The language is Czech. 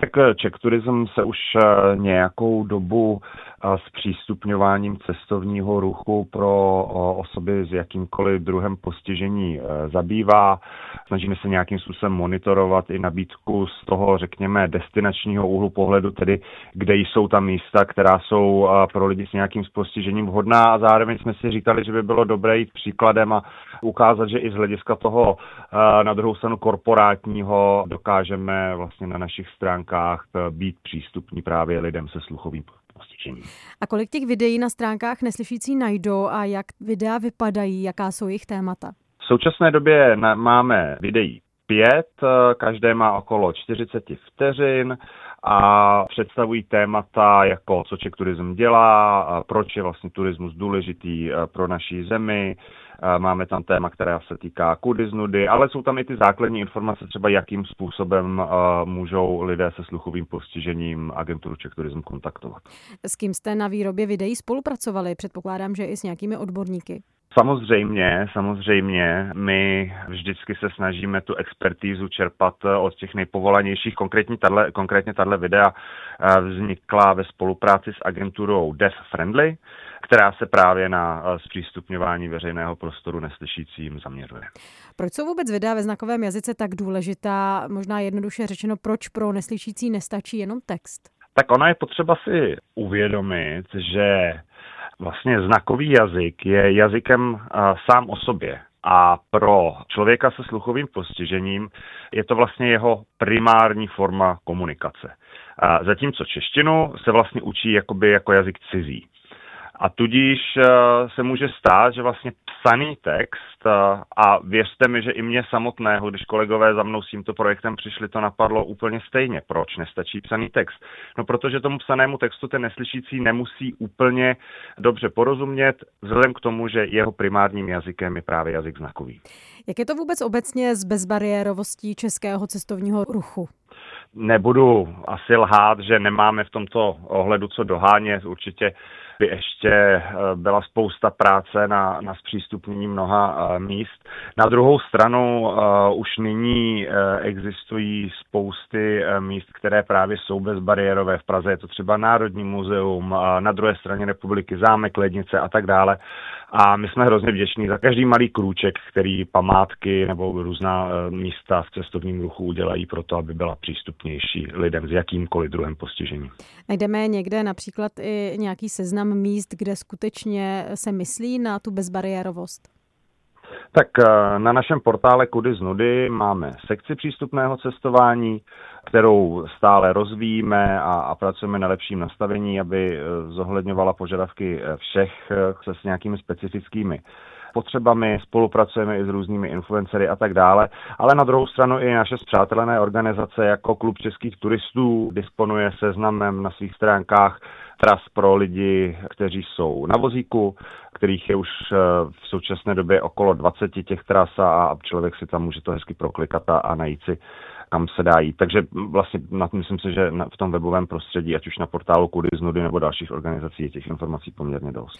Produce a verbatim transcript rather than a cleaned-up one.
Tak Czech Tourism se už nějakou dobu s přístupňováním cestovního ruchu pro osoby s jakýmkoliv druhem postižení zabývá. Snažíme se nějakým způsobem monitorovat i nabídku z toho, řekněme, destinačního úhlu pohledu, tedy kde jsou ta místa, která jsou pro lidi s nějakým postižením vhodná, a zároveň jsme si říkali, že by bylo dobré jít příkladem a ukázat, že i z hlediska toho na druhou stranu korporátního dokážeme vlastně na našich stránkách být přístupní právě lidem se sluchovým postižením. A kolik těch videí na stránkách Neslyšící najdou a jak videa vypadají, jaká jsou jejich témata? V současné době máme videí pět, každé má okolo čtyřicet vteřin a představují témata jako co Czech Tourism dělá, proč je vlastně turismus důležitý pro naší zemi. Máme tam téma, která se týká kudy z nudy, ale jsou tam i ty základní informace, třeba jakým způsobem můžou lidé se sluchovým postižením agenturu Czech Tourism kontaktovat. S kým jste na výrobě videí spolupracovali? Předpokládám, že i s nějakými odborníky. Samozřejmě, samozřejmě. My vždycky se snažíme tu expertízu čerpat od těch nejpovolanějších. Konkrétně tato, konkrétně tato videa vznikla ve spolupráci s agenturou Deaf Friendly, která se právě na zpřístupňování veřejného prostoru neslyšícím zaměřuje. Proč jsou vůbec videa ve znakovém jazyce tak důležitá? Možná jednoduše řečeno, proč pro neslyšící nestačí jenom text? Tak ono je potřeba si uvědomit, že vlastně znakový jazyk je jazykem sám o sobě. A pro člověka se sluchovým postižením je to vlastně jeho primární forma komunikace. Zatímco češtinu se vlastně učí jakoby jako jazyk cizí. A tudíž se může stát, že vlastně psaný text, a věřte mi, že i mě samotného, když kolegové za mnou s tímto projektem přišli, to napadlo úplně stejně. Proč nestačí psaný text? No protože tomu psanému textu ten neslyšící nemusí úplně dobře porozumět, vzhledem k tomu, že jeho primárním jazykem je právě jazyk znakový. Jak je to vůbec obecně s bezbariérovostí českého cestovního ruchu? Nebudu asi lhát, že nemáme v tomto ohledu co dohánět. Určitě by ještě byla spousta práce na, na zpřístupnění mnoha míst. Na druhou stranu uh, už nyní uh, existují spousty uh, míst, které právě jsou bezbariérové. V Praze je to třeba Národní muzeum, uh, na druhé straně republiky zámek, Lednice a tak dále. A my jsme hrozně vděční za každý malý krůček, který památky nebo různá uh, místa v cestovním ruchu udělají pro to, aby byla přístupnější lidem s jakýmkoliv druhem postižení. Najdeme někde například i nějaký seznam míst, kde skutečně se myslí na tu bezbariérovost? Tak na našem portále Kudy z nudy máme sekci přístupného cestování, kterou stále rozvíjíme a, a pracujeme na lepším nastavení, aby zohledňovala požadavky všech se s nějakými specifickými potřebami, spolupracujeme i s různými influencery a tak dále, ale na druhou stranu i naše spřátelené organizace jako Klub českých turistů disponuje seznamem na svých stránkách tras pro lidi, kteří jsou na vozíku, kterých je už v současné době okolo dvacet těch tras a člověk si tam může to hezky proklikat a, a najít si, kam se dá jít. Takže vlastně myslím si, že v tom webovém prostředí, ať už na portálu Kudy z nudy nebo dalších organizací, je těch informací poměrně dost.